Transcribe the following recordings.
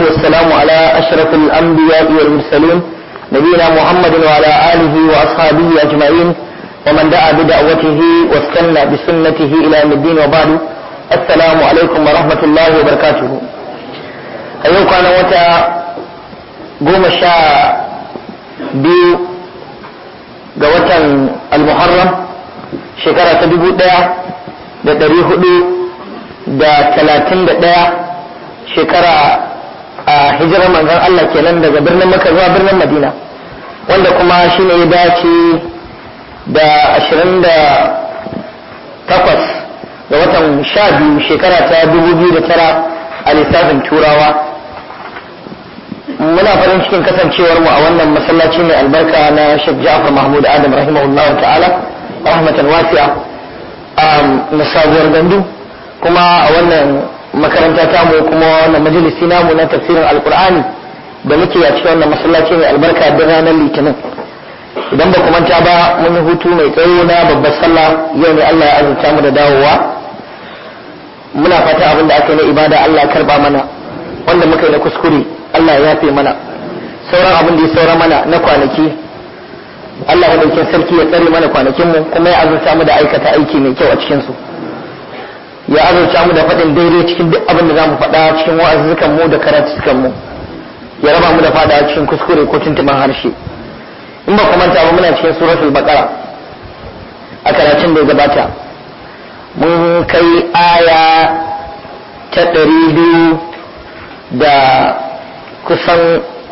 والسلام على أشرف الأنبياء والمرسلين نبينا محمد وعلى آله وأصحابه أجمعين ومن دعا بدعوته واستنى بسنته إلى يوم الدين وبعد. السلام عليكم ورحمة الله وبركاته. أيوك أنا وتا قوم biyu ga watan al-muharram shekara ta 1431 shekara a hijirar manzon Allah kenan daga birnin Makka zuwa birnin Madina, wanda kuma shine ya dace da 28 ga watan 12 shekara ta 2009 a lissafin turawa. muna farin cikin kasancewar mu a wannan masallaci mai albarka na Sheikh Ja'far Mahmud Adam rahimahullah ta'ala rahmatan wasi'a na sabuwar gandu, kuma a wannan makaranta ta mu kuma wannan majalisi namu na tafsirin alqur'ani da muke a cikin wannan masallaci mai albarka da ranar litinin. idan ba ku manta ba mun yi hutu mai tsawo na babbar sallah, yau ne Allah ya azurta mu da dawowa. muna fata abin da aka yi na ibada Allah ya karba mana, wanda muka yi na kuskure Allah ya yafe mana, sauran abin da ya saura mana na kwanaki Allah madaukin sarki ya tsare mana kwanakinmu, kuma ya azurta mu da aikata aiki mai kyau a cikinsu, ya azurta mu da faɗin daidai cikin duk abin da za mu faɗa cikin wa'azzukan mu da karatukan mu, ya raba mu da fada cikin kuskure ko tuntuban harshe. in ba ku manta ba muna cikin suratul baqara a karatun da ya gabata mun kai aya ta 200 da kusan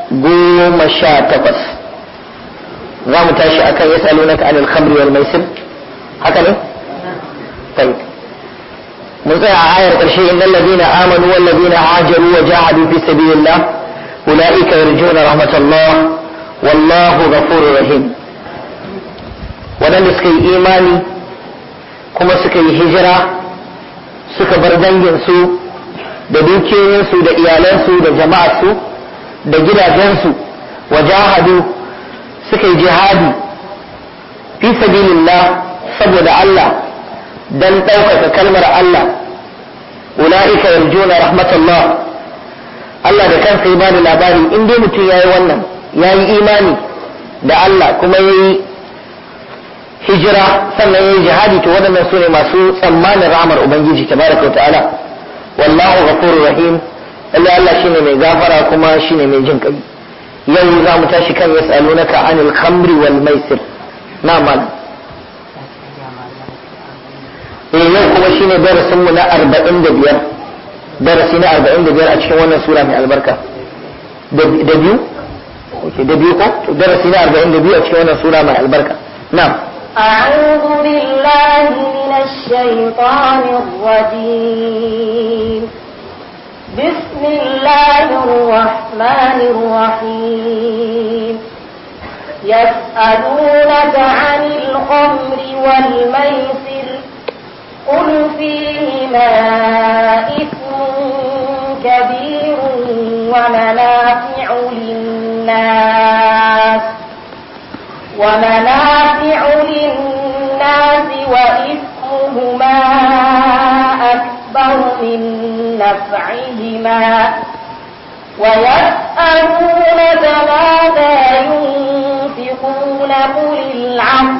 18. za mu tashi akan yas'alunaka anil khamri wal maisir, haka ne? tayi mun tsaya a ayar karshe innal ladina amanu wal ladina hajaru wa jahadu fi sabilillah ulaika yarjuna rahmatallah wallahu ghafurur rahim. wadanda suka yi imani kuma suka yi hijira suka bar danginsu da dukiyoyinsu da iyalansu da jama'arsu da gidajensu wa jahadu suka yi jihadi fi sabilillah saboda Allah dan ɗaukaka kalmar Allah, ula'ika yarjuna rahmatullah. Allah da kansa ya bani labari in dai mutum yayi wannan, yayi imani da Allah kuma yayi hijira sannan yayi jihadi, to waɗannan su ne masu tsammanin rahmar Ubangiji tabaraka wa ta'ala. wallahu ghafurur rahim. Allah shine mai gafara kuma shine mai jin kai. yau za mu tashi kan yas'alunaka anil khamri wal maisir. na'am. yau kuma shine darasin mu na 45, darasi na 45 a cikin wannan sura mai albarka. da biyu? Okay, da biyu ko? darasi na 42 a cikin wannan sura mai albarka. na'am. أعوذ بالله من الشيطان الرجيم. بسم الله الرحمن الرحيم. يسألونك عن الخمر والميسر قل فيهما إثم كبير ومنافع للناس وإثمهما أكبر من نفعهما ويسألونك ماذا ينفقون قل العفو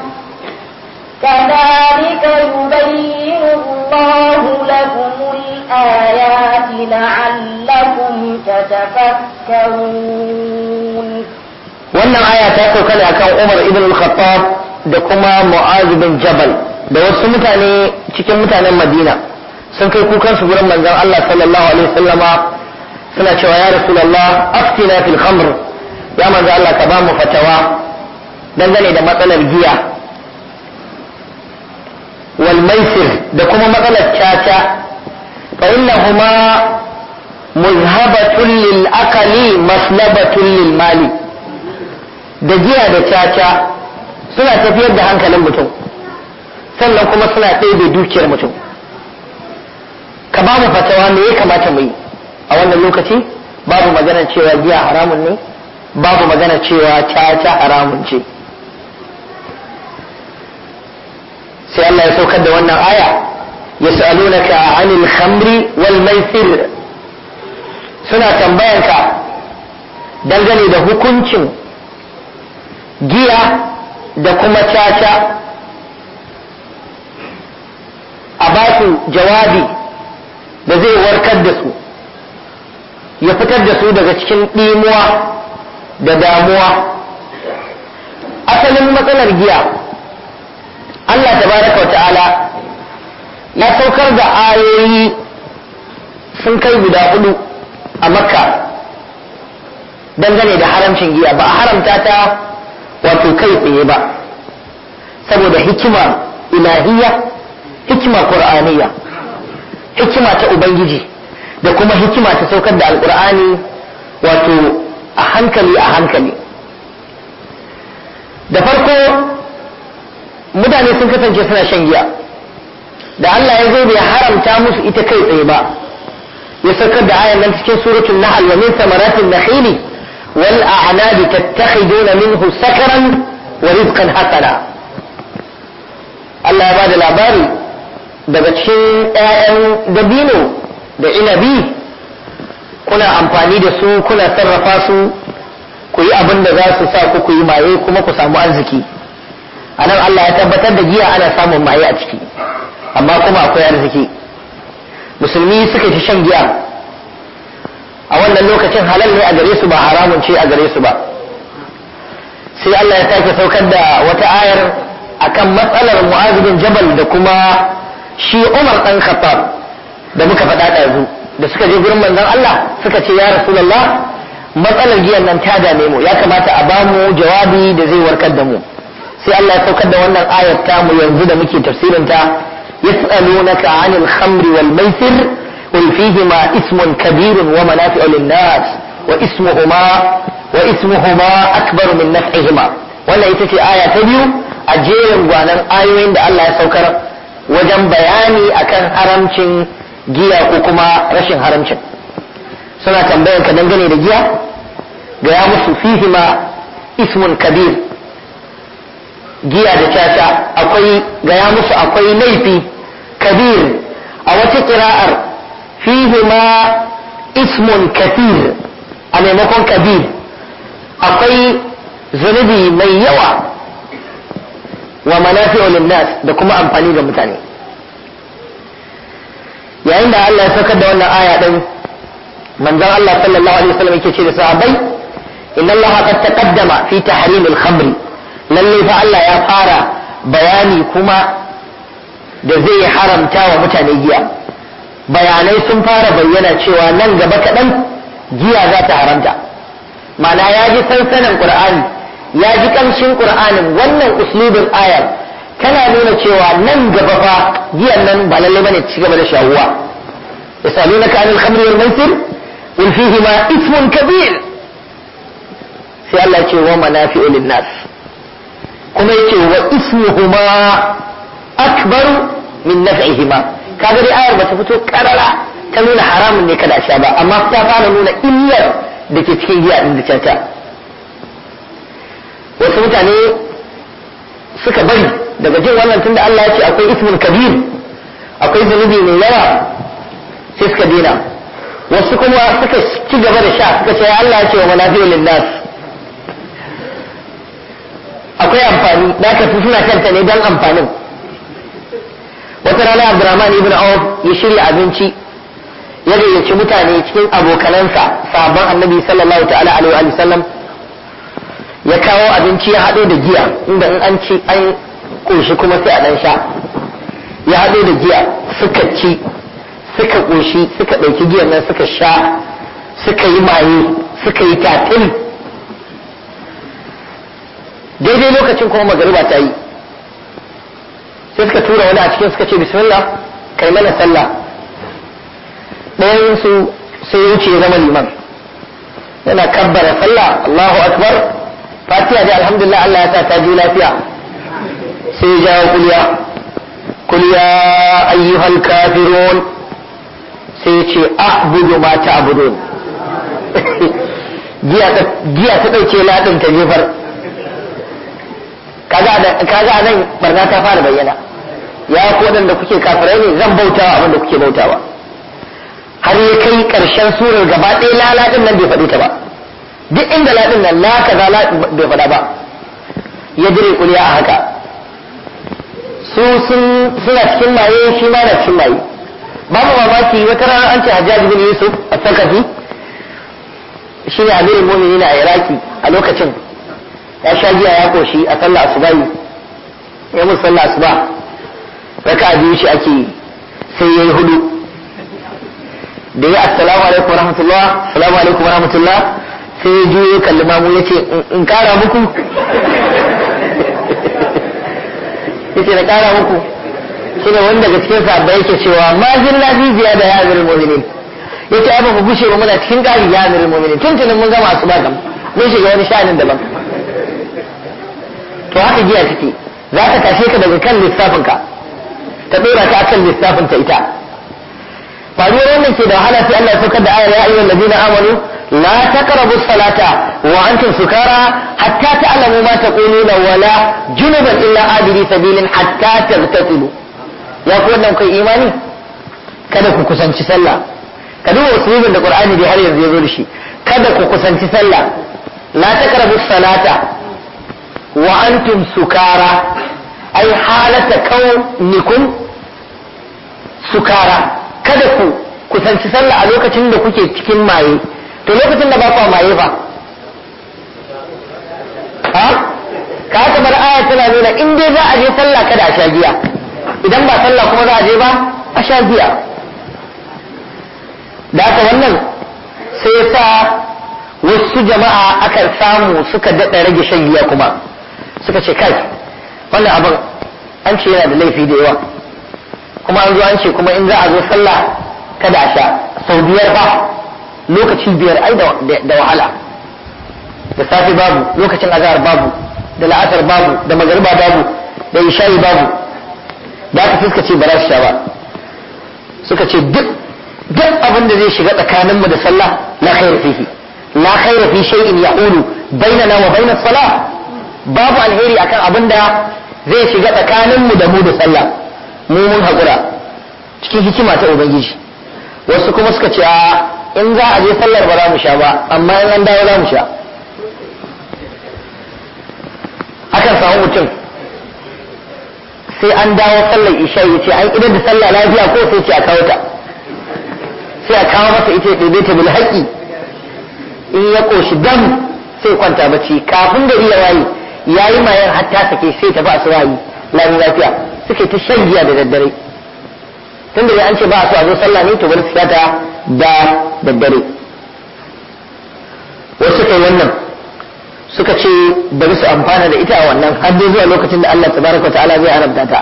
كذلك يبين الله لكم الآيات لعلكم تتفكرون. wannan aya ta sauka ne akan Umar ibn al-Khattab da kuma Mu'adh bin Jabal da wasu mutane cikin mutanen Madina sun kai kukan su gurin manzon Allah sallallahu alaihi wasallama suna cewa ya Rasulullah aftina fil khamr, ya manzon Allah ka ba mu fatawa dangane da matsalar giya wal maisir da kuma matsalar caca fa innahuma muzhabatun lil aqli maslabatun lil mali. da giya da caca suna tafiyar da hankalin mutum sannan kuma suna ɗebe dukiyar mutum. ka ba mu fatawa me ya kamata mu yi a wannan lokaci? babu magana cewa giya haramun ne, babu magana cewa caca haramun ce. sai Allah ya saukar da wannan aya yas'alunaka 'anil khamri wal maisir, suna tambayanka dangane da hukuncin giya da kuma caca, a ba su jawabi da zai warkar da su, ya fitar da su daga cikin ɗimuwa da damuwa. Asalin matsalar giya, Allah tabaraka wa ta'ala ya saukar da ayoyi sun kai guda 4 a Makka dangane da haramcin giya. Ba a haramta ta wato kai tsaye ba, saboda hikima ilahiyya, hikima qur'aniyya, hikima ta ubangiji da kuma hikima ta saukar da alqur'ani wato a hankali a hankali. Da farko mutane sun kasance suna shan giya, da Allah ya zo bai haramta musu ita kai tsaye ba, ya saukar da ayan nan cikin suratul nahl, wa min thamaratin nakhili wal a'nabi tattakhiduna minhu sakaran wa rizqan hasana. Allah ya bada labari daga cikin ƴaƴan dabino da inabi kuna amfani da su, kuna sarrafa su, ku yi abin da za su sa ku yi maye kuma ku samu arziki. A nan Allah ya tabbatar da giya ana samun maye a ciki, amma kuma akwai arziki. Musulmi suka ci shan giya a wannan lokacin halal ne a gare su, ba haramun ce a gare su ba. Sai Allah ya sake saukar da wata ayar akan matsalar Mu'adh bin Jabal da kuma shi Umar dan Khattab da muka faɗa ɗazu, da suka je gurin manzon Allah suka ce ya Rasulullah, matsalar giyan nan ta dame mu, ya kamata a bamu jawabi da zai warkar da mu. Sai Allah ya saukar da wannan ayar ta mu yanzu da muke tafsirin ta, yas'alunaka 'anil khamri wal maisir qul fihima ismun kabirun wa manafi'u lin-nas wa ismuhuma akbaru min naf'ihima. Wannan ita ce aya ta biyu a jerin gwanan ayoyin da Allah ya saukar wajen bayani akan haramcin giya ko kuma rashin haramcin. Suna tambayan ka dangane da giya, ga ya musu fihima ismun kabir, giya da caca akwai, ga ya musu akwai laifi kabir. A wata kira'ar fihima ismun kathir a maimakon kabir, akwai zunubi mai yawa wa manafi'u lin-nas da kuma amfani ga mutane. Yayin da Allah ya saukar da wannan aya din, manzon Allah sallallahu alaihi wasallam yake ce da sahabbai, inna Allah qad taqaddama fi tahrim al-khamr, lalle fa Allah ya fara bayani kuma da zai haramta wa mutane giya. Bayanai sun fara bayyana cewa nan gaba kaɗan giya za ta haramta. Ma'ana ya ji sansanin Qur'ani, ya ji ƙamshin Qur'anin, wannan uslubin ayar tana nuna cewa nan gaba fa giyan nan ba lalle bane ci gaba da shawuwa. yasalunaka 'anil khamri wal maisir qul fihima ismun kabir. Sai Allah ce wa manafi'u lin-nas, kuma yace wa ismuhuma akbaru min naf'ihima. Kaga dai ayar bata fito karara ta nuna haramun ne kada sha ba, amma ta fara nuna illar da ke cikin giya din da caca. Wasu mutane suka bari daga jin wannan, tunda Allah ya ce akwai ismun kabir, akwai zunubi mai yawa, sai suka dena. Wasu kuma suka ci gaba da sha, suka ce Allah ya ce wa manafi'u lin-nas, akwai amfani, da ka suna kanta ne don amfanin. Wata rana Abdurrahman ibn Auf ya shirya abinci, ya gayyaci mutane cikin abokanansa sahabban Annabi sallallahu ta'ala alaihi wa sallam, ya kawo abinci ya haɗo da giya, inda in an ci an ƙoshi kuma sai a ɗan sha. Ya haɗo da giya, suka ci, suka ƙoshi, suka ɗauki giyan nan suka sha, suka yi maye, suka yi tatil. Daidai lokacin kuma magariba ta yi, sai suka tura wani a cikin suka ce bismillah kai mana sallah. Ɗayan su sai ya wuce ya zama liman, yana kabbara sallah, Allahu akbar, fatiha da alhamdulillah, Allah ya sa ta ji lafiya. Sai ya jawo kuliya, kul ya ayyuhal kafirun, sai ya ce a'budu ma ta'budun. Giya ta ɗauke ladin ta jefar. Kaga nan barna ta fara bayyana. Ya ku waɗanda kuke kafirai ne, zan bautawa abin da kuke bautawa. Har ya kai kai karshen surar gaba ɗaya laladin nan bai faɗi ta ba, duk inda ladin nan la kaza la bai faɗa ba, ya dire kuliya a haka. Su suna cikin maye, shi ma na cikin maye. Babu mamaki wata rana an ce Hajjaj bin Yusuf as-Sakafi shi ne amirin mu'minin a Iraki a lokacin, ya sha giya ya koshi a sallah asuba, ya musu sallah asuba raka'a biyu shi ake sai yayi hudu, da ya assalamu alaikum warahmatullah, assalamu alaikum warahmatullah, sai ya juyo kalli mamu yace in kara muku yace na kara muku. Shi ne wanda daga cikin sahabbai yake cewa ma zilla fi ziyada ya amirul mu'minin, yace ai ba ku gushe ba muna cikin ƙari ya amirul mu'minin, tuntunin mun gama asuba kam mun shiga wani sha'anin daban. To haka giya take, za ta tashe ka daga kan lissafin ka ta dora ka akan lissafin ta ita. faruwar wannan ke da wahala sai Allah ya saukar da ayar ya ayyuhal ladina amanu la taqrabu salata wa antum sukara hatta ta'lamu ma taquluna wala junuban illa abiri sabilin hatta taghtasilu. Ya ku wannan kai imani kada ku kusanci sallah, ka duba usulubin da Qur'ani da har yanzu ya zo da shi, kada ku kusanci sallah, la taqrabu salata wa antum sukara ay halata kaunikum sukara, kada ku kusanci sallah a lokacin da kuke cikin maye. To lokacin da ba ku maye ba ha ka bar aya tana nuna in dai za a je sallah kada a sha giya, idan ba sallah kuma za a je ba a sha giya. Da haka wannan sai ya sa wasu jama'a akan samu suka daɗa rage shan giya, kuma suka ce kai wannan abin an ce yana da laifi da yawa, kuma an zo an ce kuma in za a zo sallah kada a sha sau 5 ba, lokaci 5 ai da wahala. Da safe babu, lokacin azhar babu, da la'asar babu, da magariba babu, da isha'i babu. Da aka suka ce ba za su sha ba, suka ce duk abin da zai shiga tsakaninmu da sallah la khaira fihi, la khaira fi shay'in yaqulu bainana wa bainas salah, babu alheri akan abin da zai shiga tsakaninmu da mu da sallah, mu mun haƙura cikin hikima ta ubangiji. Wasu kuma suka ce in za a je sallar ba za mu sha ba, amma in an dawo za mu sha. Akan samu mutum sai an dawo sallar isha ya ce an idan da sallah lafiya ko sai ce a kawo ta, sai a kawo masa ita ya ɗebe ta bil haƙƙi, in ya ƙoshi dam sai kwanta bacci, kafin gari ya waye yayi mayan hatta sake sai tafi asubahi lafiya. Suke ta shan giya da daddare, tun da an ce ba a so a zo sallah ne to bari su ta da daddare. Wasu kai wannan suka ce bari su amfana da ita a wannan har dai zuwa lokacin da Allah tabaraka wa ta'ala zai haramta ta.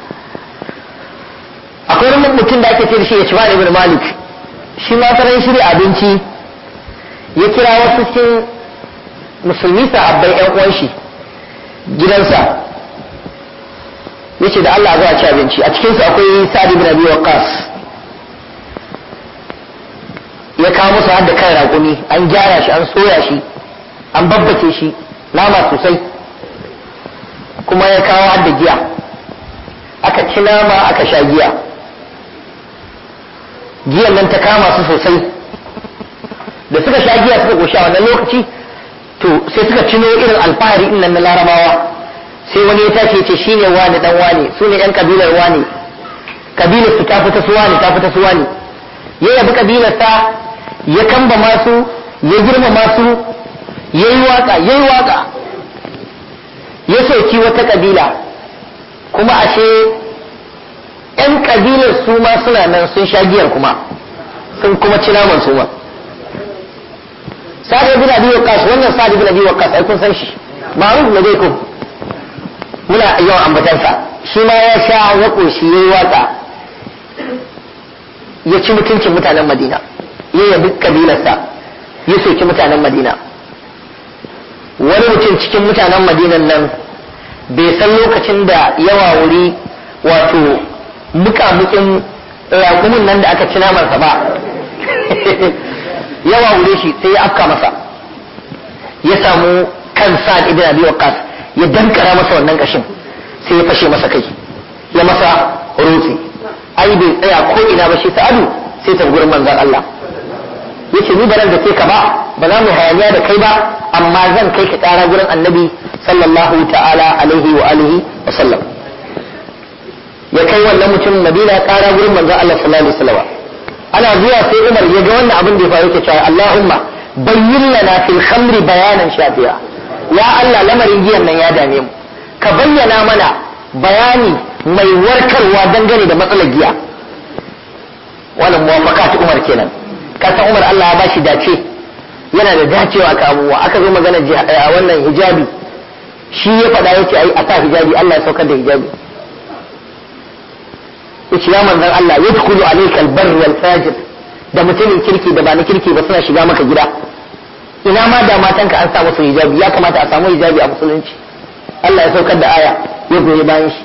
Akwai wani mutum da ake ce da shi Ishmael ibn Malik, shi ma taran shirya abinci ya kira wasu cikin musulmi sahabbai ƴan uwan shi gidansa, yace da Allah zuwa ci abinci. A cikin su akwai Sa'd ibn Abi Waqqas, ya kawo musu har da kan raƙumi, an gyara shi, an soya shi, an babbace shi nama sosai, kuma ya kawo har da giya, aka ci nama aka sha giya. Giyan nan ta kama su sosai, da suka sha giya suka goshi a wannan lokaci, to sai suka cino irin alfahari din nan na Larabawa. Sai wani ya tashi ya ce shine wani dan wani, su ne yan kabilar wani, kabilar su ta fita su wani, ta fita su wani. Ya yabi kabilar sa, ya kamba masu, ya girmama su, yayi waka, ya soki wata kabila, kuma ashe yan kabilar su ma suna nan sun sha giyar kuma sun kuma ci naman su ma. Sa'd ibn Abi Waqqas, wannan Sa'd ibn Abi Waqqas ai kun san shi, ma'ruf ne dai ko muna yawan ambatansa. Shi ma ya sha ya koshi yayi waka, ya ci mutuncin mutanen Madina, ya yabi kabilarsa, ya soki mutanen Madina. Wani mutum cikin mutanen Madinan nan bai san lokacin da yawa wuri wato mukamukin raƙumin nan da aka ci namansa ba yawa wuri shi sai ya afka masa, ya samu kan Sa'd ibn Abi Waqqas, ya dankara masa wannan kashin, sai ya fashe masa kai, ya masa rutsi. Ai bai tsaya ko ina ba shi Sa'adu sai ta gurin manzon Allah yace ni baran da ke ka ba za mu hayaniya da kai ba amma zan kai ka ƙara gurin annabi sallallahu ta'ala alaihi wa alihi wa sallam. Ya kai wannan mutum Madina ƙara gurin manzon Allah sallallahu alaihi wasallam. Ana zuwa sai Umar ya ga wannan abin da ya faru yake cewa Allahumma bayyin lana fil khamri bayanan shafiya. Ya Allah lamarin giyan nan ya dame mu ka bayyana mana bayani mai warkarwa dangane da matsalar giya. Wannan muwafaqat Umar kenan. Kasan Umar Allah ya bashi dace yana da dacewa ka abubuwa. Aka zo magana wannan hijabi shi ya faɗa yace ai a sa hijabi Allah ya saukar da hijabi. Yace ya manzon Allah yadkhulu alayka al-barr wal fajir da mutumin kirki da ba na kirki ba suna shiga maka gida. Ina ma da matanka an sa musu hijabi ya kamata a samu hijabi a musulunci. Allah ya saukar da aya ya goyi bayan shi.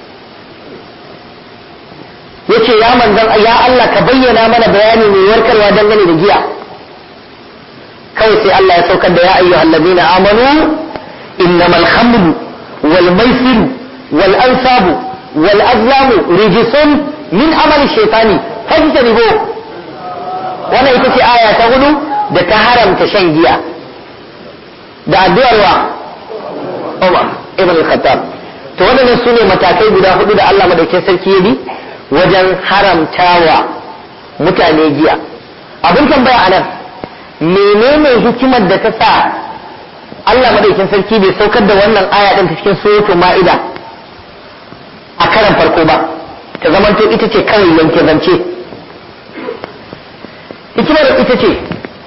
Yace ya manzon ya Allah ka bayyana mana bayani mai warkarwa dangane da giya. Kawai sai Allah ya saukar da ya ayyuhal ladina amanu innamal khamru wal maisiru wal ansabu wal azlamu rijsun min amali shaytani fajtanibu. Wannan ita ce aya ta 4 da ta haramta shan giya da addu'ar wa Umar ibn al-Khattab. To waɗannan sune matakai guda 4 da Allah madaukakin sarki ya bi wajen haramtawa mutane giya. Abin tambaya anan menene hikimar da ta sa Allah madaukakin sarki bai saukar da wannan aya din ta cikin suratul Ma'ida a karan farko ba ta zamanto ita ce kawai yanke zance. Hikimar ita ce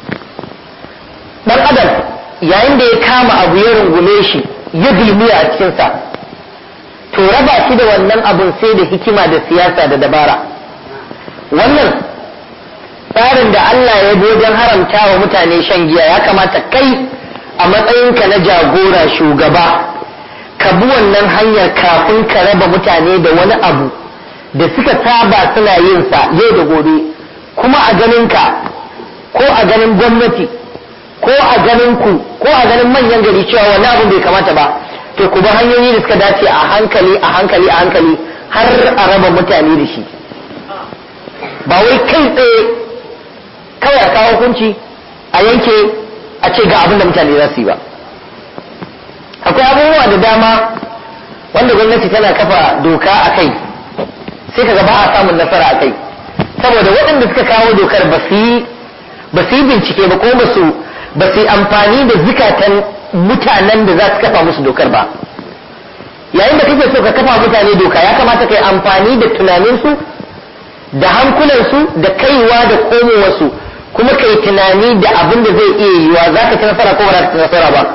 dan adam yayin da ya kama abu ya rungume shi ya dulmiya a cikinsa to raba shi da wannan abun sai da hikima da siyasa da dabara. Wannan tsarin da Allah ya bi wajen haramta wa mutane shan giya ya kamata kai a matsayinka na jagora shugaba ka bi wannan hanyar kafin ka raba mutane da wani abu da suka saba suna yin sa yau da gobe, kuma a ganinka ko a ganin gwamnati ko a ganin ku ko a ganin manyan gari cewa wannan abin bai kamata ba, to ku bi hanyoyi da suka dace a hankali a hankali a hankali har a raba mutane da shi. Ba wai kai tsaye kawai a kawo hukunci a yanke a ce ga abin da mutane za su yi ba. Akwai abubuwa da dama wanda gwamnati tana kafa doka a kai sai kaga ba a samun nasara a kai saboda waɗanda suka kawo dokar ba su yi bincike ba ko ba su yi amfani da zukatan mutanen da za su kafa musu dokar ba. Yayin da kake so ka kafa mutane doka ya kamata ka yi amfani da tunaninsu da hankulansu da kaiwa da komowarsu, kuma ka yi tunani da abin da zai iya yiwa za ka ci nasara ko ba za ka ci nasara ba.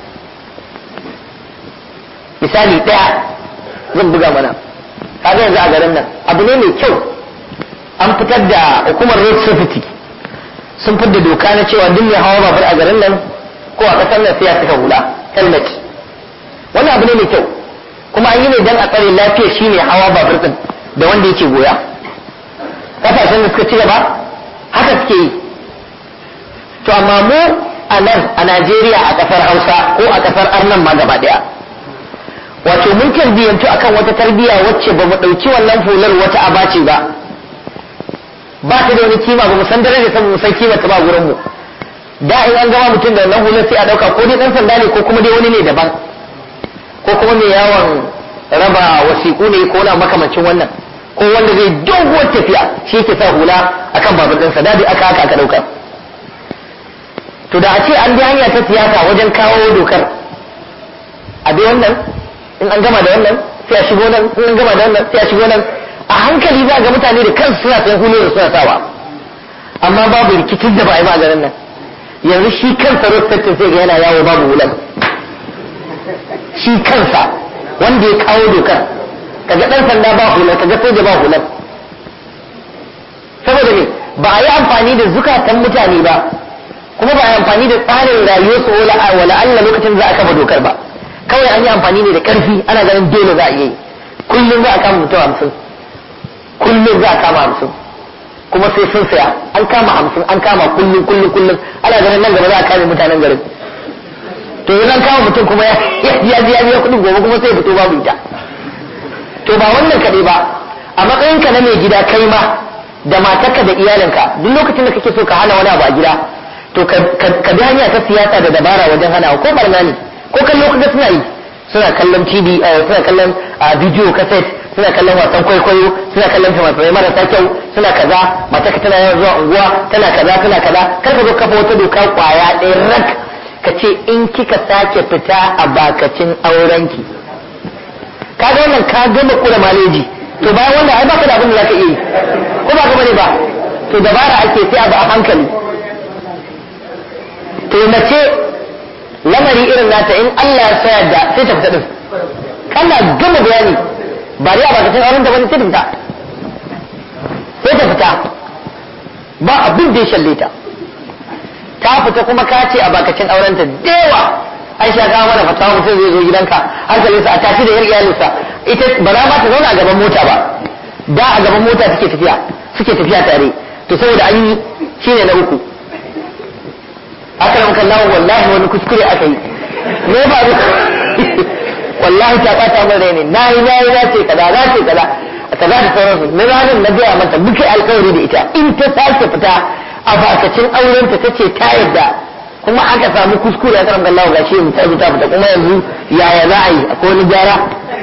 Misali ɗaya zan buga mana, kaga yanzu a garin nan abu ne mai kyau an fitar da hukumar road safety sun fitar da doka na cewa duk mai hawa babur a garin nan ko a ƙasar nan sai ya saka hula helmet. Wannan abu ne mai kyau kuma an yi ne don a tsare lafiyar shi ne hawa babur din da wanda yake goya. Kasashen da suka ci gaba haka suke yi. To amma mu a nan a Najeriya a ƙasar Hausa ko a ƙasar Arnan ma gaba ɗaya, wato mun tarbiyyantu akan wata tarbiyya wacce ba mu ɗauki wannan hular wata abace ba ta da wani kima, ba mu san daraja ta mu san kima ta ba gurin mu. Da in an gama mutum da wannan hular sai a ɗauka ko dai ɗan sanda ne ko kuma dai wani ne daban ko kuma mai yawon raba wasiƙu ne ko na makamancin wannan, ko wanda zai doguwar tafiya shi yake sa hula akan babur ɗinsa. Da dai aka ɗauka. To da a ce an bi hanya ta siyasa wajen kawo dokar a bi wannan, in an gama da wannan sai a shigo nan, in an gama da wannan sai a shigo nan, a hankali za ga mutane da kansu suna sayan hulu da suna sawa, amma babu rikicin da ba a yi ba a garin nan. Yanzu shi kansa rostattin sai ga yana yawo babu hulan, shi kansa wanda ya kawo dokar kaga dan sanda ba hulan kaga soja ba hulan. Saboda ne ba a yi amfani da zukatan mutane ba, kuma ba a yi amfani da tsarin rayuwarsu wala Allah lokacin za a kafa dokar ba. Kawai an yi amfani ne da ƙarfi, ana ganin dole za a yi. Kullum za a kama mutum 50, kullum za a kama 50, kuma sai sun saya an kama 50 an kama kullum ana ganin nan gaba za a kame mutanen garin. To yanzu an kama mutum kuma ya biya kuɗin gobe kuma sai fito babu ita. To ba wannan kaɗai ba, a matsayinka na mai gida kai ma da matarka da iyalinka duk lokacin da kake so ka hana wani abu a gida to ka bi hanya ta siyasa da dabara wajen hana ko barna ne ko kallo kuka suna yi suna kallon TV suna kallon video cassette suna kallon wasan kwaikwayo suna kallon fina-finai marasa kyau suna kaza matarka tana yawan zuwa unguwa tana kaza kar ka zo kafa wata doka kwaya ɗaya rak ka ce in kika sake fita a bakacin aurenki kaga wannan ka gama kula maleji to bayan wanda ai baka da abin da zaka iya yi ko ba ka bane ba to dabara ake sai abu a hankali to mace lamari irin nata in Allah ya sayar da sai ta fita din kana gama bayani ba dai a bakacin auren da wani sai ta fita ba abin da ya shalle ta fita kuma ka ce a bakacin aurenta dewa an sha gawa mana fatawa mutum zai zo gidanka hankalinsa a tashi da yar iyalinsa ita ba za ma ta zauna a gaban mota ba da a gaban mota suke tafiya tare to saboda an yi shine na uku akram kallahu wallahi wani kuskure aka yi me ba wallahi ta bata min rai ne nayi na ce kaza da sauransu na ranar na gaya mata muke alkawari da ita in ta sake fita a bakacin aurenta ta ce ta yadda kuma aka samu kuskure a karamar Allah gashi mu ta fita kuma yanzu yaya za a yi akwai wani gyara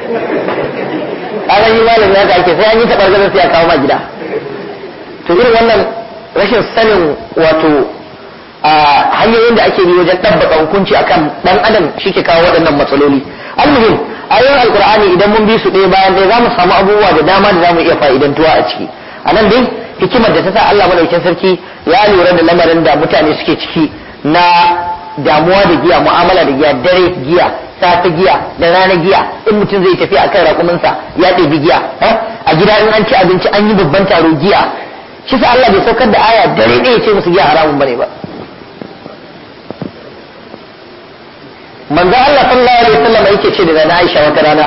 kaga yi malam ya ake sai an yi tabar gazar sai a kawo ma gida to irin wannan rashin sanin wato a hanyoyin da ake bi wajen ɗabbaka hukunci akan dan adam shi ke kawo waɗannan matsaloli almuhim ayoyin alkur'ani idan mun bi su ɗaya bayan ɗaya za mu samu abubuwa da dama da za mu iya fa'idantuwa a ciki a nan dai hikimar da ta sa Allah madaukakin sarki ya lura da lamarin da mutane suke ciki na damuwa da giya mu'amala da giya dare giya safe giya da rana giya in mutum zai tafi akan raƙuminsa ya ɗebi giya a gida in an ci abinci an yi babban taro giya shi sa Allah bai saukar da aya dare ɗaya ce musu giya haramun bane ba manzo Allah sallallahu alaihi wasallam yake ce da Aisha wata rana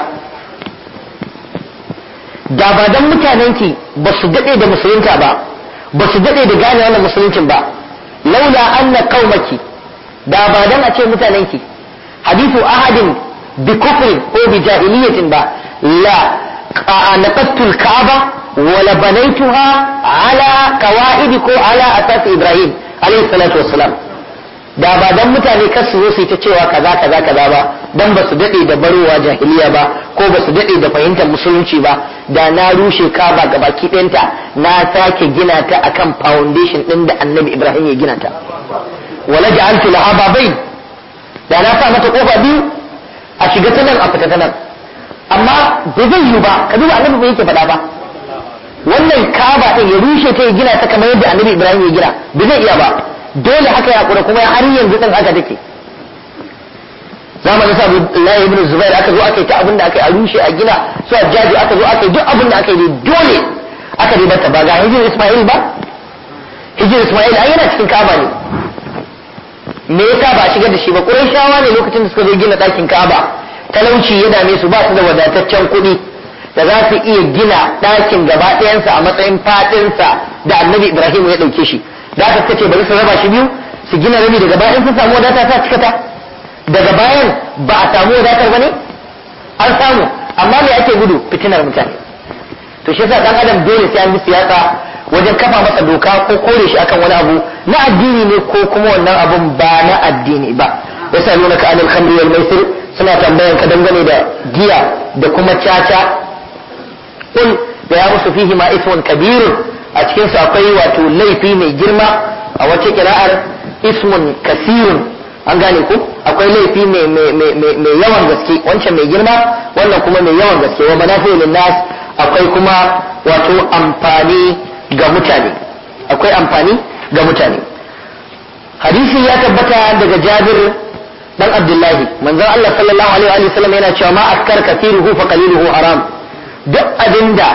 da ba dan mutanenki ba su dade da musulunta ba su dade da gane wannan musuluncin ba laula anna qaumaki da ba dan a ce mutanenki hadithu ahadin bi kufrin ko bi jahiliyatin ba la naqattu al-ka'ba wa la banaytuha ala qawaid ko ala asas ibrahim alayhi salatu wassalam da ba dan mutane kar su zo su yi ta cewa kaza ba dan ba su dade da barowa jahiliya ba ko ba su dade da fahimtar musulunci ba da na rushe kaba ga baki ɗinta na sake gina ta akan foundation din da annabi ibrahim ya gina ta wala ja'altu laha babain da na sa mata kofa biyu a shiga ta nan a fita ta nan amma ba zai yi ba ka duba annabi bai yake faɗa ba wannan kaba din ya rushe ta ya gina ta kamar yadda annabi ibrahim ya gina ba zai iya ba dole haka ya kura kuma har yanzu din haka take zamanin sa Allah ibn Zubair aka zo aka yi ta abin da aka yi a rushe a gina su Hajjaji aka zo aka yi duk abin da aka yi dole aka ribata ba ga hijir Ismail ba hijir Ismail ai yana cikin Kaaba ne me yasa ba a shigar da shi ba Qurayshawa ne lokacin da suka zo gina ɗakin Kaaba talauci ya dame su ba su da wadataccen kuɗi da za su iya gina ɗakin gaba ɗayansa a matsayin faɗinsa da Annabi Ibrahim ya ɗauke shi da aka ce bari su raba shi biyu su gina rabi daga bayan sun samu wadata ta cika ta daga bayan ba a samu wadatar ba ne an samu amma me ake gudu fitinar mutane to shi yasa dan adam dole sai an bi siyasa wajen kafa masa doka ko kore shi akan wani abu na addini ne ko kuma wannan abun ba na addini ba yasalunaka anil khamri wal maisir suna tambayan ka dangane da giya da kuma caca kul da ya musu fihi ma ismun kabirun a cikin su akwai wato laifi mai girma a wace kira'ar ismun kasirun an gane ku akwai laifi mai yawan gaske wancan mai girma wannan kuma mai yawan gaske wa manafi'u linnas akwai kuma wato amfani ga mutane akwai amfani ga mutane hadisi ya tabbata daga Jabir dan Abdullahi manzon Allah sallallahu alaihi wa sallam yana cewa ma askar kathiruhu fa qaliluhu haram duk abinda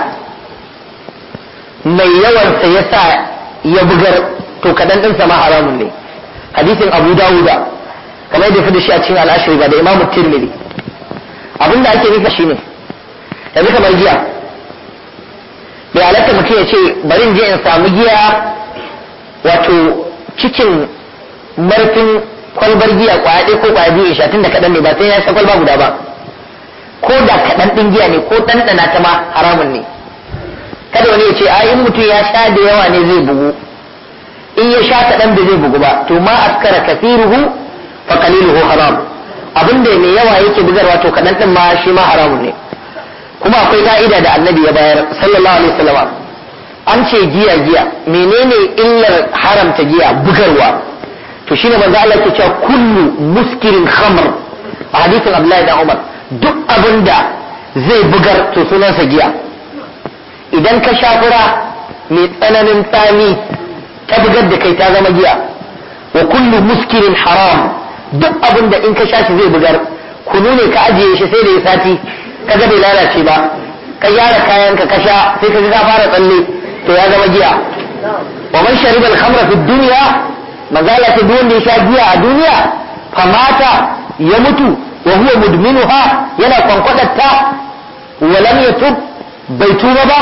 mai yawan sa yasa ya bugar to kadan din sa ma haramun ne hadisin Abu Dawuda kamar da fada shi a cikin al-Ashri ba da Imam Tirmidhi abinda ake nufi shine yanzu kamar giya bai halatta mutum ya ce bari in je in samu giya wato cikin marfin kwalbar giya kwaya ɗaya ko kwaya biyu in sha tun da kaɗan ne ba sai ya sha kwalba guda ba ko da kaɗan ɗin giya ne ko ɗanɗana ta ma haramun ne kada wani ya ce ai in mutum ya sha da yawa ne zai bugu, in ya sha kaɗan da zai bugu ba. To ma askara kathiruhu fa qaliluhu haram, abinda mai yawa yake bugarwa to kaɗan din ma shi ma haramun ne. Kuma akwai ka'ida da annabi ya bayar sallallahu alaihi wasallam, an ce giya menene illar haramta giya? Bugarwa. to shine manzo Allah ke cewa kullu muskirin khamr a hadisin Abdullahi da Umar, duk abinda zai bugar to sunansa giya. Idan ka sha fura mai tsananin tsami ta bugar da kai ta zama giya. Wa kullu muskirin haram, duk abinda in ka sha shi zai bugar, kunu ne ka ajiye shi sai da ya sati kaga bai lalace ba, ka gyara kayan ka sha sai ka ga ka fara tsalle to ya zama giya. Wa man shariba al-khamra fi dunya, magala ta duk wanda ya sha giya a duniya fa mata ya mutu wa huwa mudminuha, yana kwankwadatta wa lam yatub, bai tuba ba,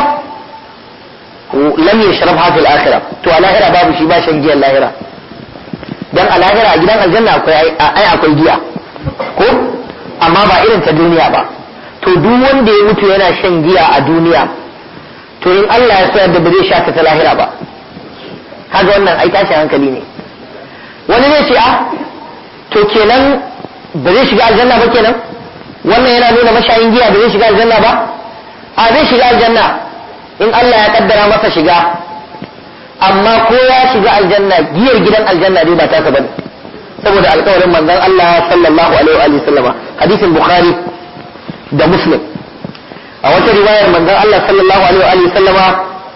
lam yashrabha fil akhirah, to a lahira babu shi ba shan giyan lahira. Dan a lahira a gidan aljanna akwai giya ko, amma ba irin ta duniya ba. To duk wanda ya mutu yana shan giya a duniya, to in Allah ya so da ba zai sha ta lahira ba. Kaga wannan ai tashin hankali ne. Wani zai ce to kenan ba zai shiga aljanna ba kenan? Wannan yana nuna mashayin giya ba zai shiga aljanna ba? Zai shiga aljanna in Allah ya kaddara masa shiga, amma ko ya shiga aljanna giyar gidan aljanna dai ba ta ka bane, saboda alƙawarin manzon Allah sallallahu alaihi wa sallama, hadisin Bukhari da Muslim. A wata riwayar manzon Allah sallallahu alaihi wa sallama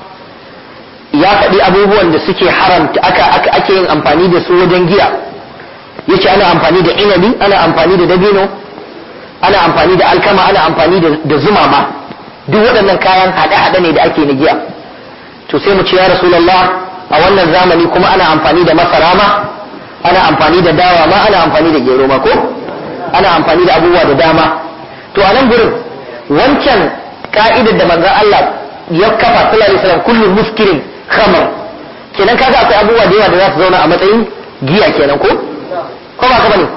ya faɗi abubuwan da suke haramta ake yin amfani da su wajen giya. Yace ana amfani da inabi, ana amfani da dabino, ana amfani da alkama, ana amfani da zuma ma. Duk waɗannan kayan haɗe-haɗe ne da ake na giya. To sai mu ce ya Rasulullah, a wannan zamani kuma ana amfani da masara ma, ana amfani da dawa ma, ana amfani da gero ma ko? Ana amfani da abubuwa da dama. To a nan gurin wancan ka'idar da manzon Allah ya kafa sallallahu alaihi wasallam, kullu muskirin khamr, kenan kaga akwai abubuwa da yawa da za su zauna a matsayin giya kenan ko ba ka bane?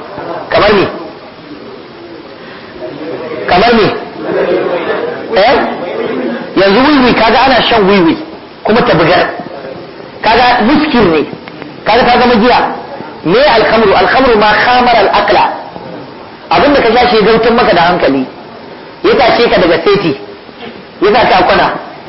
Kamar me yanzu wiwi, kaga ana shan wiwi kuma ta bugar, kaga muskir ne, kaga ta zama giya. Me alkhamru ma khamar al-aqla, abinda ka sha shi gautun maka da hankali, ya tashe ka daga seti, ya sa ka kwana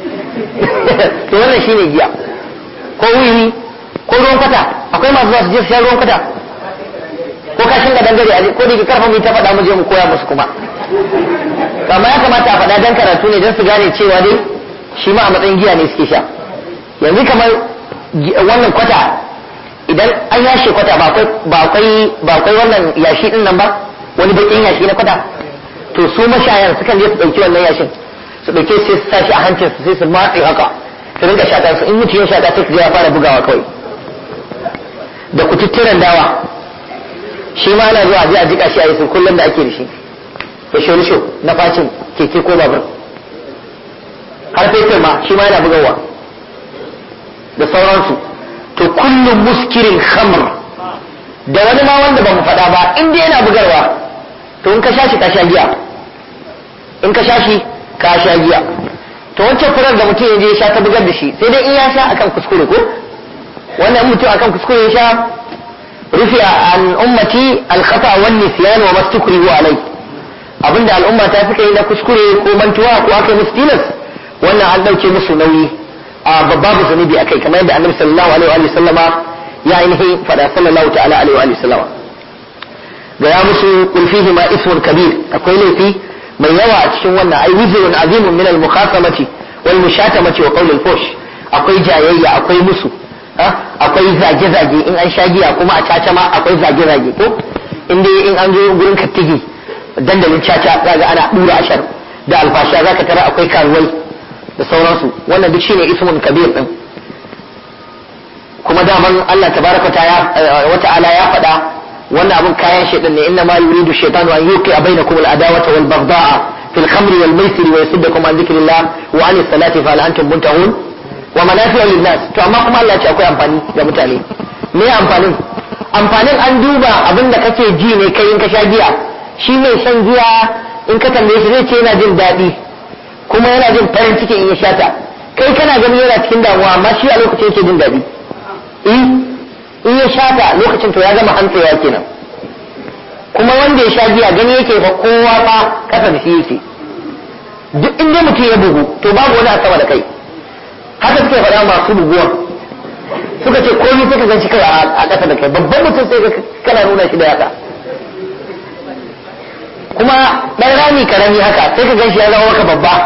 to wannan shine giya. Ko wiwi ko ruwan kwata, akwai masu zuwa su je su sha ruwan kwata, ko kashin ga dangare ko da ke karfa mu ta faɗa mu je mu koya musu kuma. Amma ya kamata a faɗa dan karatu ne, don su gane cewa dai shi ma a matsayin giya ne suke sha. Yanzu kamar wannan kwata, idan an yashe kwata ba akwai wannan yashi din nan ba, wani bakin yashi na kwata, to su mashayan sukan je su ɗauki wannan yashin, su ɗauke sai su sashi a hancin su sai su matse haka, su rinka shaƙa su, in mutum ya shaƙa sai su ya fara bugawa kawai. Da kututturen dawa, shi ma ana zuwa je a jika shi a yi kullum da ake da shi, da shorisho na facin keke ko babur, har fetur ma shi ma yana bugawa da sauransu. To kullum muskirin khamr, da wani ma wanda ba mu faɗa ba, in dai yana bugarwa to in ka sha shi ka sha giya, in ka sha shi ka sha giya. To wancan furar da mutum ya je ya sha ta bugar da shi, sai dai in ya sha akan kuskure ko wannan mutum akan kuskure ya sha, rufi'a an ummati al-khata wan nisyan wa mastukrihu alai, abinda al'umma ta suka yi na kuskure ko mantuwa ko aka musu tilas, wannan an dauke musu nauyi a babu zunubi akai, kamar yadda annabi sallallahu alaihi wa sallama ya ainihi fada sallallahu ta'ala alaihi wa sallama. Ga ya musu kul fihi ma ismun kabir, akwai laifi mai yawa a cikin wannan, ai wizrun azimun min al-mukhasamati wal mushatamati wa qawl al-fush, akwai jayayya, akwai musu, akwai zage-zage in an sha giya, kuma a caca ma akwai zage-zage ko inda in an zo gurin kattigi dandalin caca zaga ana dura ashar da alfasha, zaka tara akwai karuwai da sauransu. Wannan duk shine ismun kabir din. Kuma daman Allah tabaraka wa ta'ala ya faɗa wannan abun kayan shaytan ne, inna ma yuridu shaytanu an yuqi'a bainakum al-adawata wal baghdha'a fil khamri wal maisiri wa yasuddakum an dhikrillah wa 'anis salati fa hal antum muntahun wa manafi'u lin-nas. To amma kuma Allah ya ce akwai amfani da mutane. Me amfanin an duba abinda kake ji ne kai in ka sha giya. Shi mai shan giya in ka tambaye shi zai ce yana jin daɗi kuma yana jin farin ciki in ya sha ta. kai kana gani yana cikin damuwa amma shi a lokacin yake jin daɗi in ya shata lokacin to ya gama hantsewa kenan. kuma wanda ya sha giya gani yake fa kowa fa kasa da shi yake. duk inda mutum ya bugu to babu wani a sama da kai. haka suke faɗa masu buguwan suka ce komai sai ka gan shi kai a ƙasa da kai, babban mutum sai kana nuna shi da yaka. kuma ɗan rami karami haka sai ka gan shi ya zama maka babba.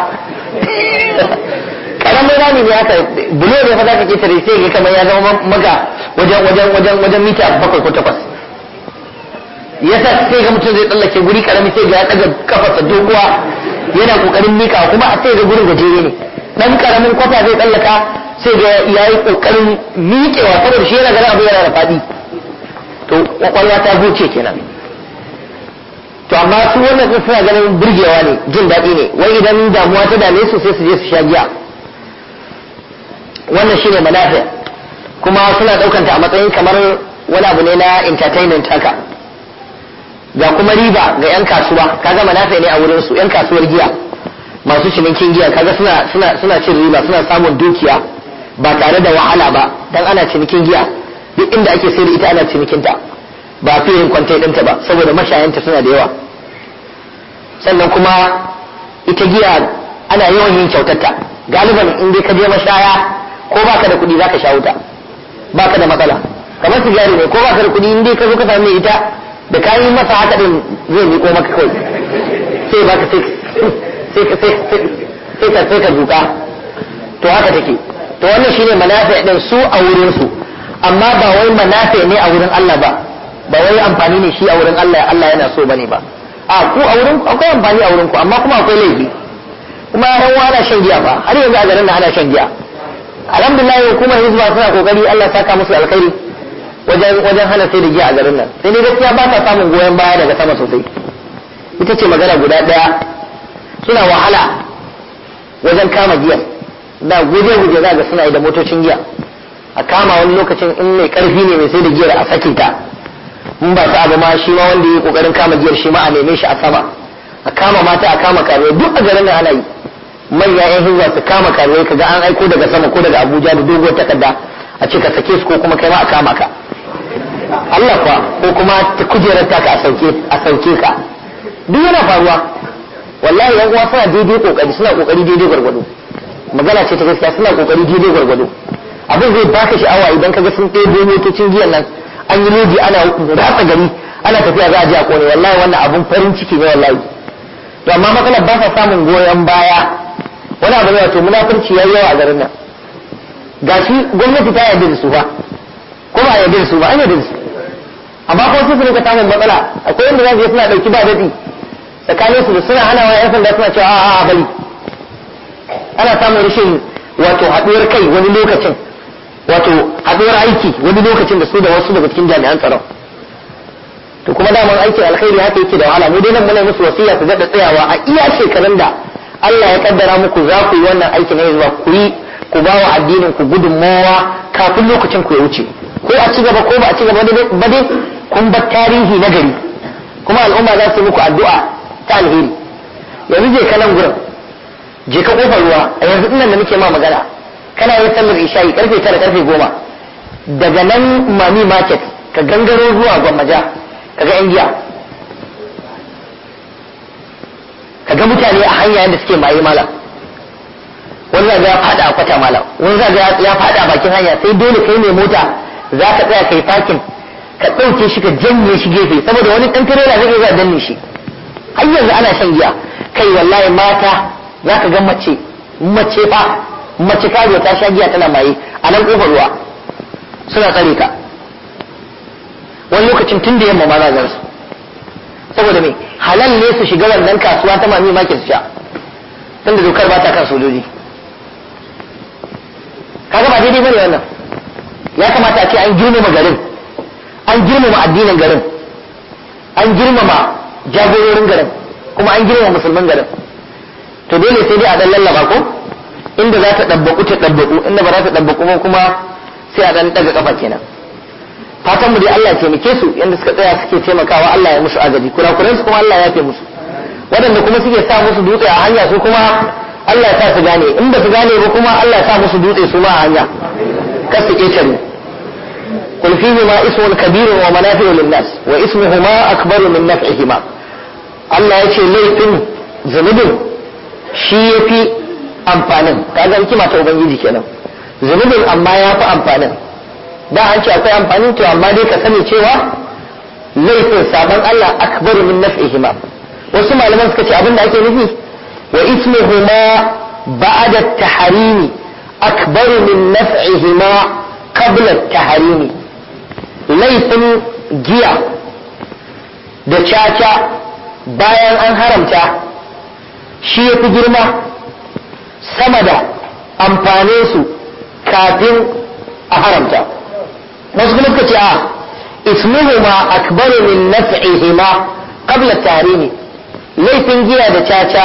karamin rami ne haka bulo ne fa za ka ketare sai ga kamar ya zama maka wajen mita 7 ko 8. yasa sai ga mutum zai tsallake guri karami sai ga ya daga kafarsa doguwa yana kokarin mika, kuma a sai ga gurin gajere ne. dan karamin kwata zai tsallaka sai ga yayi kokarin miƙewa saboda shi yana ganin abu yana da fadi, to kwakwalwa ta goce kenan. to amma su wannan suna ganin burgewa ne, jin daɗi ne, wai idan damuwa ta dame su sai su je su sha giya. wannan shine manafi, kuma suna ɗaukanta a matsayin kamar wani abu ne na entertainment haka. ga kuma riba ga 'yan kasuwa, kaga manafi ne a wurin su 'yan kasuwar giya masu cinikin giya, kaga suna cin riba, suna samun dukiya ba tare da wahala ba, dan ana cinikin giya duk inda ake sayar da ita ana cinikinta ba fiye kwantai ɗinta ba saboda mashayanta suna da yawa. sannan kuma ita giya ana yawan yin kyautarta, galiban in dai ka je mashaya ko baka da kuɗi zaka sha wuta, baka da matsala. kamar sigari ne, ko baka da kuɗi in dai ka zo ka same ita da kayi masa haka din zai miƙo maka kawai sai baka sai ka duka. to haka take. to wannan shine manafi din su a wurin su, amma ba wai manafi ne a wurin Allah ba, ba wai amfani ne shi a wurin Allah yana so bane ba. a ku a wurin akwai amfani a wurin ku, amma kuma akwai laifi. kuma yan uwa ana shan giya ba, har yanzu a garin nan ana shan giya. alhamdulillah hukumar hizba suna kokari, Allah saka musu alkhairi wajen hana sai da giya a garin nan, sai dai gaskiya ba ta samun goyon baya daga sama sosai. ita ce magana guda daya, suna wahala wajen kama giya, da guje-guje za ga suna yi da motocin giya a kama. wani lokacin in mai karfi ne mai sai da giyar a sake ta, in ba sa abu ma shi ma wanda yi kokarin kama giyar shi ma a neme shi a sama, a kama mata, a kama karuwai, duk a garin nan ana yi. manya yan hizba su kama karuwai, kaga an aiko daga sama ko daga Abuja da doguwar takarda a ce ka sake su, ko kuma kai ma a kama ka. Allah kuwa, ko kuma ta kujerar taka a sauke ka. duk yana faruwa. wallahi yan uwa suna daidai kokari, suna kokari daidai gwargwado. magana ce ta gaskiya, suna kokari daidai gwargwado. abin zai baka sha'awa idan kaga sun ɗebo motocin giyan nan an yi lodi ana ratsa gari ana tafiya za a je a kone. wallahi wannan abun farin ciki ne wallahi. to amma matsalar ba sa samun goyon baya. wani abu ne wato munafurci yayi yawa a garin nan. gashi gwamnati ta yarda da su ba, ko ba yarda da su ba, an yarda da su, amma ko su ne ka samun matsala. akwai wanda za su je suna dauki ba dadi tsakanin su da suna hanawa yan sanda suna cewa a'a bari. ana samun rashin wato haduwar kai wani lokacin, wato haduwar aiki wani lokacin da su da wasu daga cikin jami'an tsaron. to kuma daman aikin alkhairi haka yake da wahala. mu dai nan muna musu wasiya su daɗa tsayawa a iya shekarun da Allah ya kaddara muku za ku yi wannan aikin na zuwa ku yi, ku ba wa addinin ku gudunmawa kafin lokacin ku ya wuce. ko a ci gaba ko ba a ci gaba ba dai kun bar tarihi na gari, kuma al'umma za su yi muku addu'a ta alheri. yanzu je ka nan gurin, je ka kofar ruwa a yanzu dinnan da muke ma magana, kana yin sallar isha'i karfe 9 karfe 10 daga nan Mami Market ka gangaro zuwa Gwammaja kaga yan giya, kaga mutane a hanya yadda suke maye malam. wani zaga ya fada a kwata malam, wani zaga ya fada a bakin hanya, sai dole kai mai mota za ka tsaya kai fakin ka ɗauke shi ka janye shi gefe, saboda wani ɗan tirela zai iya danne shi. har yanzu ana shan giya. kai wallahi mata za ka ga mace kazo ta sha giya tana maye a nan kofar ruwa suna tsare ka. wani lokacin tun da yamma ma za su, saboda me halal ne su shiga wannan kasuwa ta Mami Market su sha, tunda dokar ba ta kan sojoji. kaga ba daidai bane wannan. ya kamata a ce an girmama garin, an girmama addinin garin, an girmama jagororin garin, kuma an girmama musulman garin. to dole sai dai a dan lallaba ko inda za ta dabbaku ta dabbaku, inda ba za ta dabbaku ba kuma sai a dan daga kafa kenan. fatan mu dai Allah ya taimake su yanda suka tsaya suke taimakawa, Allah ya musu agaji, kurakuran su kuma Allah ya yafe musu. waɗanda kuma suke sa musu dutse a hanya su kuma Allah ya sa su gane, in ba su gane ba kuma Allah ya sa musu dutse su ma a hanya kar su ƙetare. قل فيهما اسم كبير ومنافع للناس واسمهما أكبر من نفعهما. Allah ya ce laifin zunubin shi ya fi amfanin, kaga hikima ta Ubangiji kenan. Zunubin amma ya fi amfanin. Da an ce akwai amfanin to amma dai ka sani cewa laifin sabon Allah akbaru min naf'ihima. Wasu malaman suka ce abin da ake nufi wa ismuhuma ba'da at-tahrimi akbaru min naf'ihima qabla at-tahrimi. Laifin giya da caca bayan an haramta shi ya fi girma sama da amfanin su kafin a haramta. wasu kuma suka ce a ismuhuma akbaru min naf'ihima qabla at-tahrimi. Laifin giya da caca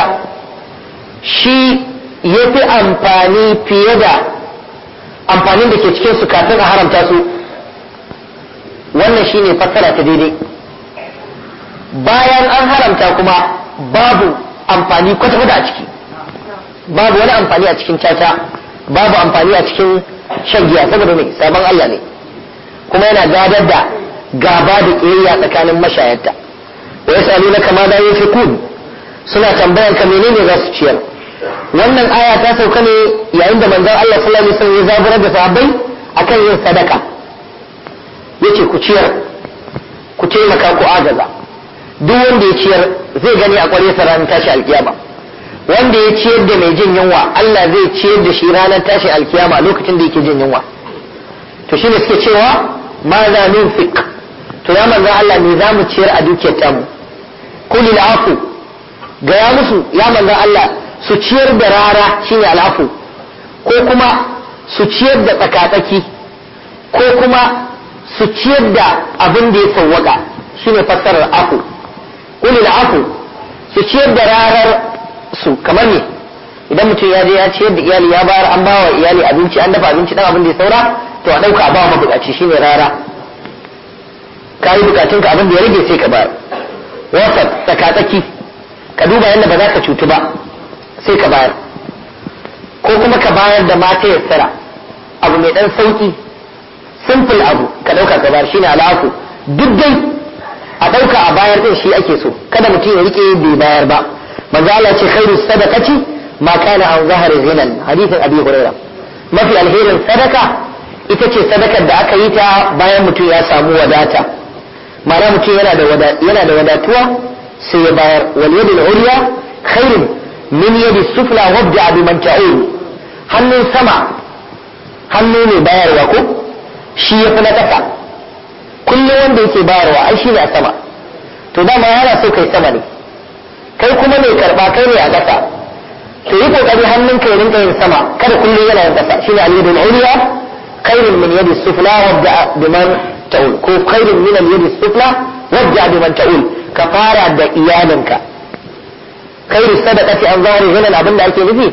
shi ya fi amfani fiye da amfanin da ke cikin su kafin a haramta su. Wannan shine fassara ta daidai. Bayan an haramta kuma babu amfani kwata-kwata a ciki, babu wani amfani a cikin caca, babu amfani a cikin shan giya saboda mai sabon Allah ne, kuma yana gadar da gaba da ƙiyayya tsakanin mashayarta. wa yas'alunaka ma la yunfiqun, suna tambayan ka menene za su ciyar. Wannan aya ta sauka ne yayin da manzon Allah sallallahu alaihi wasallam ya zaburar da sahabbai akan yin sadaka. Yace ku ciyar, ku taimaka, ku agaza. Duk wanda ya ciyar zai gani a ƙwaryarsa ranar tashi alkiyama. Wanda ya ciyar da mai jin yunwa Allah zai ciyar da shi ranar tashi alkiyama lokacin da yake jin yunwa. To shine suke cewa ma za nunfiq, to ya manzo Allah me za mu ciyar a dukiyar tamu. Kulil afu, ga ya musu ya manzo Allah su ciyar da rara shine al'afu, ko kuma su ciyar da tsakatsaki, ko kuma su ciyar da abin da ya sawwaka shine fassarar afu. Kulil afu, su ciyar da rarar su kamar ne idan mutum ya je ya ciyar da iyali, ya bayar an bawa iyali abinci, an dafa abinci dan abin da ya saura to a dauka ba mu bukaci shine rara. Kai bukatun ka abin da ya rage sai ka bayar. Wasat tsakatsaki, ka duba yadda ba za ka cutu ba sai ka bayar, ko kuma ka bayar da mata yassara abu mai dan sauki simple abu ka dauka ka bayar shine al'afu. Duk dai a dauka a bayar din shi ake so, kada mutum ya rike bai bayar ba. manzo Allah ce khairu sadaqati ma kana an zahari ghinan, hadithin Abi Hurairah. Mafi alherin sadaka ita ce sadakar da aka yi ta bayan mutum ya samu wadata, ma'ana mutum yana da wadatuwa sai ya bayar. Wal yadul ulya khairun min yadi sufla wabda biman ta'ul. Hannun sama hannu ne bayarwa ko shi yafi na kasa. Kullum wanda yake bayarwa ai shi ne a sama, to dama yana so kai sama ne, kai kuma mai karba kai ne a ƙasa. To yi kokari hannunka ya rinka yin sama, kada kullum yana yin ƙasa. Shine al-yadul ulya khairun min yadi sufla wabda biman ta'ul, ko khairun min al-yadi sufla wabda biman ta'ul. Ka fara da iyalinka. Khairu sadaqati an zahari ghinan, abin da ake nufi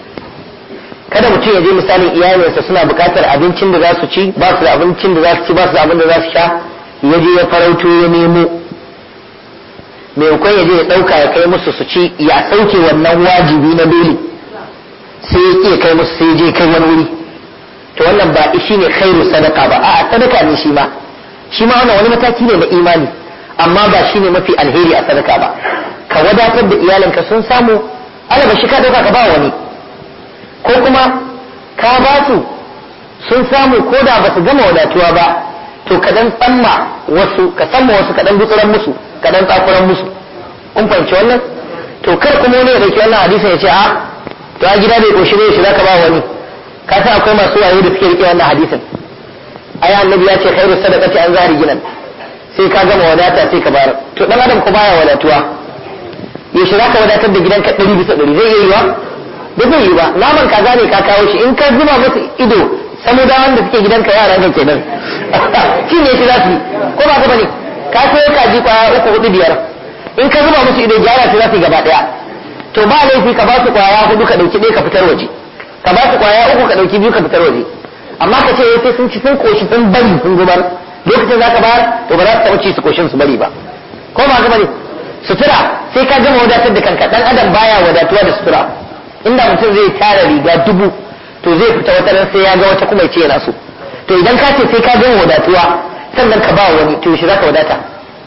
kada mutum ya je misalin iyalinsa suna buƙatar abincin da za su ci, ba su da abincin da za su ci, ba su da abin da za su sha, ya je ya farauto ya nemo, maimakon ya je ya ɗauka ya kai musu su ci ya sauke wannan wajibi na dole, sai ya ƙi kai musu sai je kai wani wuri. To wannan ba shi ne khairu sadaka ba, a'a sadaka ne shi ma wannan wani mataki ne na imani, amma ba shi ne mafi alheri a sadaka ba. Ka wadatar da iyalinka sun samu, alaba shi ka ɗauka ka ba wani, ko kuma ka ba su sun samu ko da ba su gama wadatuwa ba, to ka dan tsamma wasu, ka samma wasu, ka dan gutsuran musu, ka dan tsakuran musu. Kun fahimci wannan? To kar kuma wani ya dauki wannan hadisin ya ce a to a gida bai koshi ne shi zaka ba wani. Ka san akwai masu wayo da suke rike wannan hadisin. Ai annabi ya ce khairu sadaqati an zahari ginan, sai ka gama wadata sai ka bayar. To dan adam ko baya wadatuwa, yaushe zaka wadatar da gidanka 100%? Zai iya yiwa? Ba zai yi ba. Naman kaza ne ka kawo shi, in ka zuba musu ido samudawan da suke gidanka yaran ka kenan shi ne shi za su yi, ko ba ka bane? Ka sayo kaji kwaya 3, 4, 5, in ka zuba musu ido gyara su za su yi gaba daya. To ba laifi ka ba su kwaya 4 ka dauki 1 ka fitar waje, ka ba su kwaya 3 ka dauki 2 ka fitar waje. Amma ka ce sai sun ci sun koshi sun bari sun zubar, lokacin za ka bayar to ba za su taɓa ci su koshin su bari ba, ko ba ka bane? Sutura sai ka gama wadatar da kanka, dan adam baya wadatuwa da sutura. inda mutum zai tara riga 1000 to zai fita wata ran sai ya ga wata kuma ya ce yana so. To idan ka ce sai ka gama wadatuwa sannan ka ba wani, to shi zaka wadata?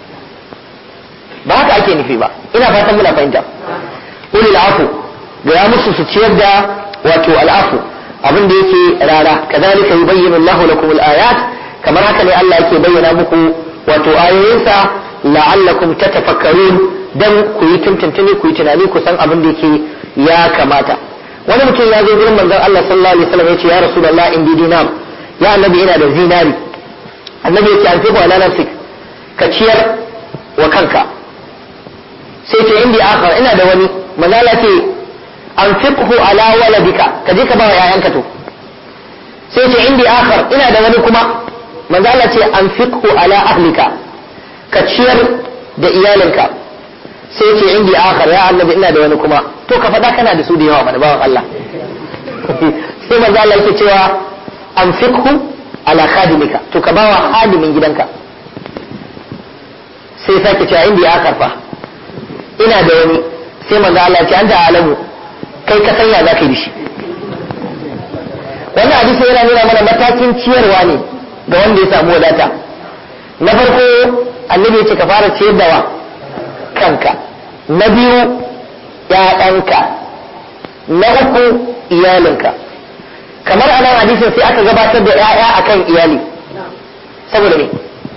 Ba haka ake nufi ba. Ina fatan muna fahimta. Ulil afu ga ya musu su ciyar da wato al'afu abin da yake rara. Kadhalika yubayyinu Allahu lakum al-ayat, kamar haka ne Allah yake bayyana muku wato ayoyinsa la'allakum tatafakkarun, dan ku yi tuntuntuni, ku yi tunani, ku san abin da yake ya kamata. Wani mutum ya zo gurin manzon Allah sallallahu alaihi wasallam ya ce ya Rasulullah indi dinar, ya annabi ina da zinari. Annabi ya ce an fi ala nafsik, ka ciyar wa kanka. Sai ce indi akhar, ina da wani. Manala ce an fiqhu ala waladika, ka je ka ba wa yayanka to. Sai ce indi akhar, ina da wani kuma. Manala ce an fiqhu ala ahlika, ka ciyar da iyalinka. Sai ce indi akhar, ya annabi ina da wani kuma. To ka faɗa kana da su da yawa mana bawan Allah. Sai manzo Allah yake cewa an fiqhu ala khadimika, to ka bawa hadimin gidanka. Sai sake cewa indi akhar fa, ina da wani. Sai manzo Allah ce anta alamu, kai ka sanya zaka yi shi. Wannan hadisi yana nuna mana matakin ciyarwa ne ga wanda ya samu wadata. Na farko annabi ya ce ka fara ciyar da wa kanka, na biyu ƴaƴanka, na uku iyalinka. Kamar a nan hadisin sai aka gabatar da ƴaƴa akan iyali, saboda me?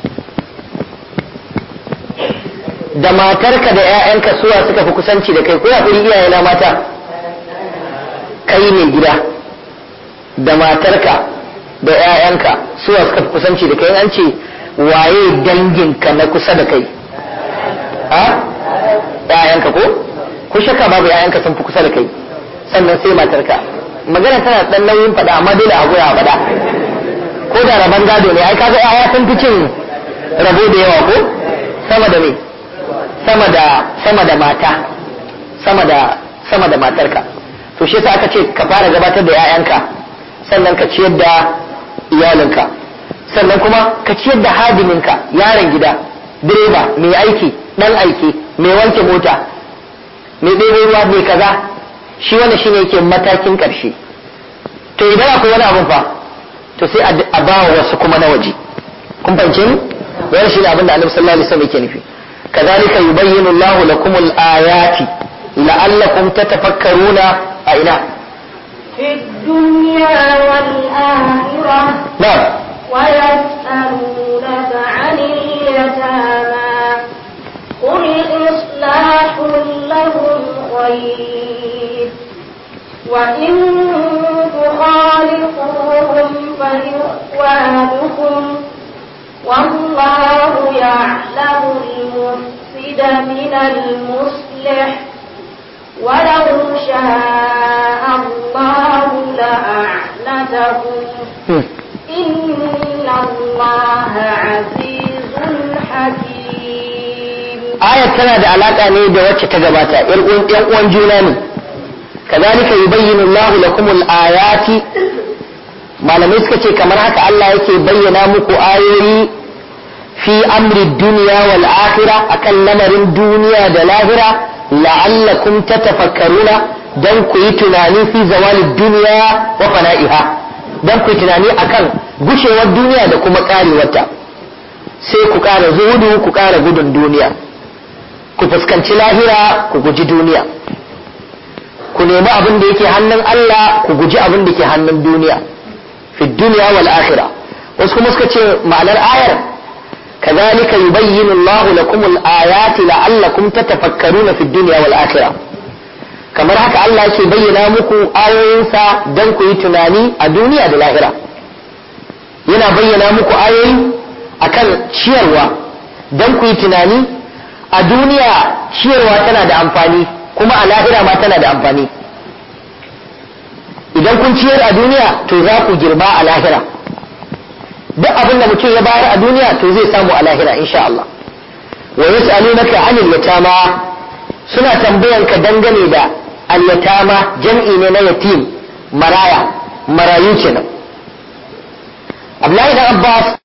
Da matarka da ƴaƴanka suwa suka fi kusanci da kai, ko ya fi iyaye na mata? Kai ne gida. Da matarka da ƴaƴanka suwa suka fi kusanci da kai, an ce waye danginka na kusa da kai? Ha? ƴaƴanka ko? Ko shakka babu ƴaƴanka sun fi kusa da kai, sannan sai matarka. Magana tana dan nauyin faɗa amma dole a goya faɗa. Ko da rabon gado ne, ai kaga ƴaƴa sun fi cin rabo da yawa ko? Sama da me? Sama da mata, sama da matarka. To shi yasa aka ce ka fara gabatar da ƴaƴanka, sannan ka ciyar da iyalinka, sannan kuma ka ciyar da hadiminka, yaron gida, direba, mai aiki, dan aiki, mai wanke mota, mai ɗebo ruwa, mai kaza. Shi wannan shine yake matakin ƙarshe. To idan akwai wani abun fa, to sai a ba wasu kuma na waje. Kun fahimce ni? Wannan shine abin da Annabi sallallahu alaihi wasallam yake nufi. كذلك يبين الله لكم الآيات لعلكم تتفكرون. أين؟ في الدنيا والآخرة. نعم. ويسألونك عن اليتامى قل إصلاح لهم خير وإن تخالفوهم فإخوانكم والله يعلم المفسد من المصلح ولو شاء الله لأعنتكم إن الله عزيز حكيم. آية tana da alaƙa ne da wacce ta gabata, ‘yan uwan juna ne. Kazalika yubayyinu Allahu lakumul ayati, malamai suka ce kamar haka Allah yake bayyana muku ayoyi fi amri duniya wal akhirah, akan lamarin duniya da lahira, la'allakum tatafakkaruna, dan ku yi tunani fi zawalid duniya wa fana'iha, dan ku yi tunani akan gushewar duniya da kuma karewarta. Sai ku kara zuhudu, ku kara gudun duniya, ku fuskanci lahira, ku guji duniya, ku nemi abin da yake hannun Allah, ku guji abin da ke hannun duniya. في الدنيا والآخرة. وسكم مسكتش معنى الآية كذلك يبين الله لكم الآيات لعلكم تتفكرون في الدنيا والآخرة. كما رأيك الله يبين لكم آيوينسا دنكو يتناني الدنيا والآخرة. ينا بين لكم آيوين أكل شيروا دنكو يتناني الدنيا شيروا تنا دا أمفاني كما الآخرة ما تنا دا أمفاني. Idan kun ciyar a duniya to za ku girba a lahira, duk abin da mutum ya bayar a duniya to zai samu a lahira insha Allah. Wa yas'alunaka 'anil yatama, suna tambayanka dangane da al yatama, jam'i ne na yatim, maraya, marayu kenan. Abdullahi da Abbas